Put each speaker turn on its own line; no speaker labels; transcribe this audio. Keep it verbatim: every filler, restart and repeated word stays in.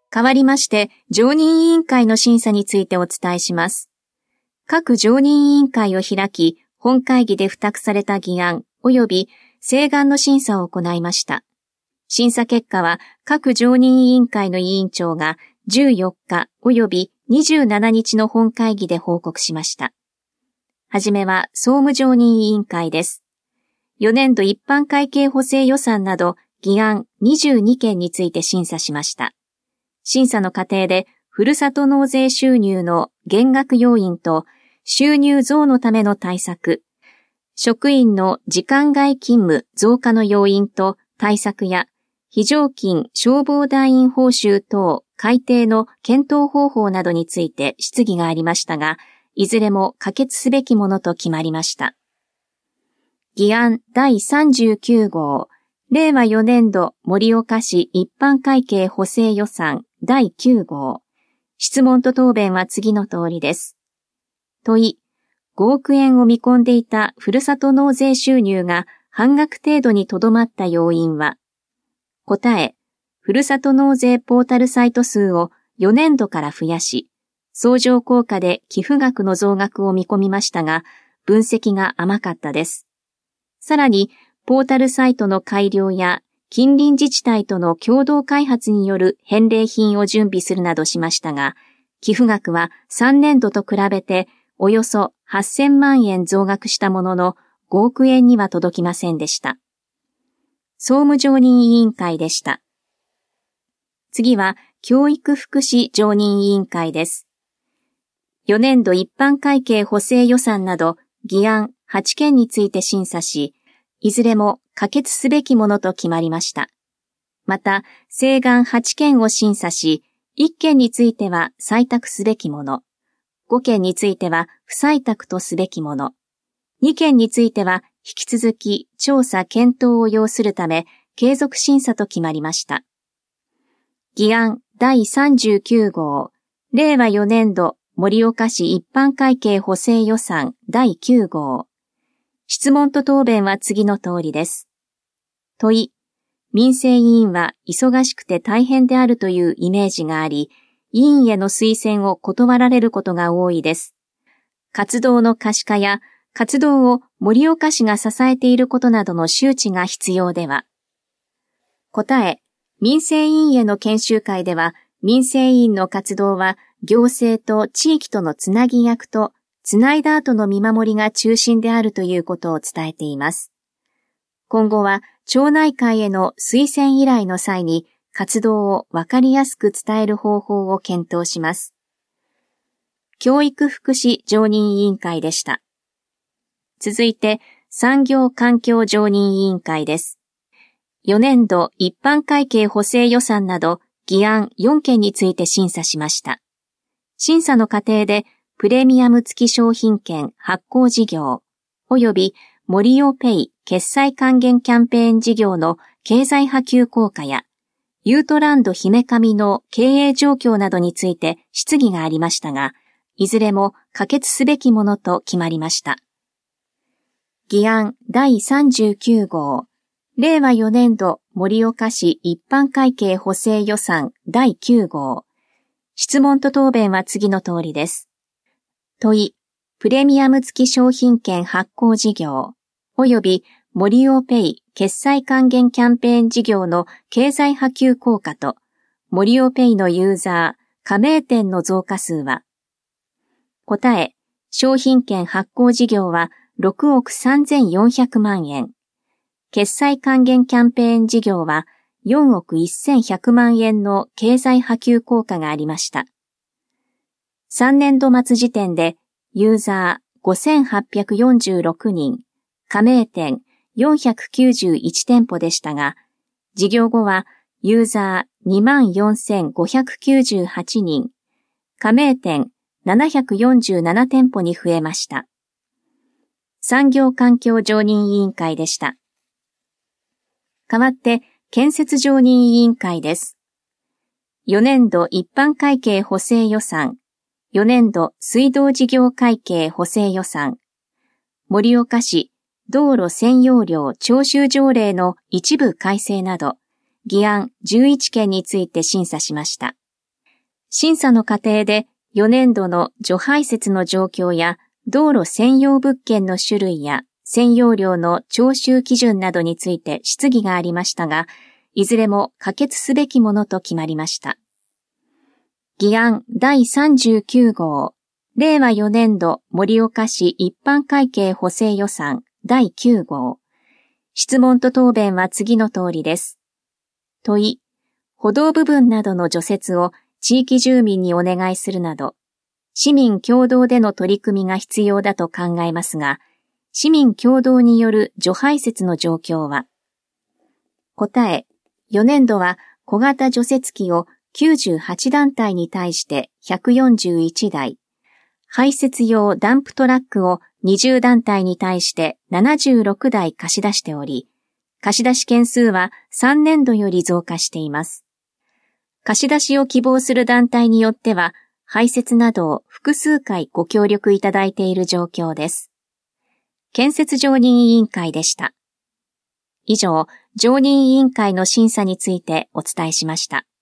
代わりまして、常任委員会の審査についてお伝えします。各常任委員会を開き、本会議で付託された議案及び請願の審査を行いました。審査結果は各常任委員会の委員長がじゅうよっか及びにじゅうしちにちの本会議で報告しました。はじめは総務常任委員会です。よねんど一般会計補正予算など議案にじゅうにけんについて審査しました。審査の過程でふるさと納税収入の減額要因と収入増のための対策、職員の時間外勤務増加の要因と対策や非常勤消防団員報酬等改定の検討方法などについて質疑がありましたが、いずれも可決すべきものと決まりました。議案だいさんじゅうきゅうごう、れいわよねんど盛岡市一般会計補正予算だいきゅうごう。質問と答弁は次の通りです。問い、ごおくえんを見込んでいたふるさと納税収入が半額程度にとどまった要因は、答え、ふるさと納税ポータルサイト数をよねんどから増やし、相乗効果で寄付額の増額を見込みましたが、分析が甘かったです。さらに、ポータルサイトの改良や近隣自治体との共同開発による返礼品を準備するなどしましたが、寄付額はさんねんどと比べておよそはっせんまんえん増額したもののごおくえんには届きませんでした。総務常任委員会でした。次は教育福祉常任委員会です。よねんど一般会計補正予算など議案はちけんについて審査し、いずれも可決すべきものと決まりました。また、請願はちけんを審査し、いっけんについては採択すべきもの、ごけんについては不採択とすべきもの、にけんについては引き続き調査検討を要するため継続審査と決まりました。議案だいさんじゅうきゅうごう、れいわよねんど盛岡市一般会計補正予算だいきゅうごう。質問と答弁は次の通りです。問い、民生委員は忙しくて大変であるというイメージがあり、委員への推薦を断られることが多いです。活動の可視化や活動を盛岡市が支えていることなどの周知が必要では。答え、民生委員への研修会では、民生委員の活動は行政と地域とのつなぎ役とつないだ後の見守りが中心であるということを伝えています。今後は町内会への推薦依頼の際に活動をわかりやすく伝える方法を検討します。教育福祉常任委員会でした。続いて産業環境常任委員会です。よねんど一般会計補正予算など議案よんけんについて審査しました。審査の過程でプレミアム付き商品券発行事業及び森尾ペイ決済還元キャンペーン事業の経済波及効果やユートランド姫上の経営状況などについて質疑がありましたが、いずれも可決すべきものと決まりました。議案だいさんじゅうきゅうごう、れいわよねんど盛岡市一般会計補正予算だいきゅうごう。質問と答弁は次の通りです。問い、プレミアム付き商品券発行事業及び森尾ペイ決済還元キャンペーン事業の経済波及効果と森尾ペイのユーザー、加盟店の増加数は、答え、商品券発行事業はろくおくさんぜんよんひゃくまんえん、決済還元キャンペーン事業はよんおくせんひゃくまんえんの経済波及効果がありました。さんねんど末時点でユーザーごせんはっぴゃくよんじゅうろくにん、加盟店よんひゃくきゅうじゅういちてんぽでしたが、事業後はユーザー にまんよんせんごひゃくきゅうじゅうはちにん、加盟店ななひゃくよんじゅうななてんぽに増えました。産業環境常任委員会でした。代わって建設常任委員会です。よねんど一般会計補正予算、よねんど水道事業会計補正予算、盛岡市道路占用料徴収条例の一部改正など、議案じゅういっけんについて審査しました。 審査の過程でよねんどの除排雪の状況や道路専用物件の種類や占用料の徴収基準などについて質疑がありましたが、いずれも可決すべきものと決まりました。議案だいさんじゅうきゅう号、れいわよねんど盛岡市一般会計補正予算だいきゅう号。質問と答弁は次の通りです。問い、歩道部分などの除雪を地域住民にお願いするなど、市民共同での取り組みが必要だと考えますが、市民共同による除排雪の状況は、答え、よねんどは小型除雪機をきゅうじゅうはちだんたいに対してひゃくよんじゅういちだい、排雪用ダンプトラックをにじゅうだんたいに対してななじゅうろくだい貸し出しており、貸し出し件数はさんねんどより増加しています。貸し出しを希望する団体によっては、排雪などを複数回ご協力いただいている状況です。建設常任委員会でした。以上、常任委員会の審査についてお伝えしました。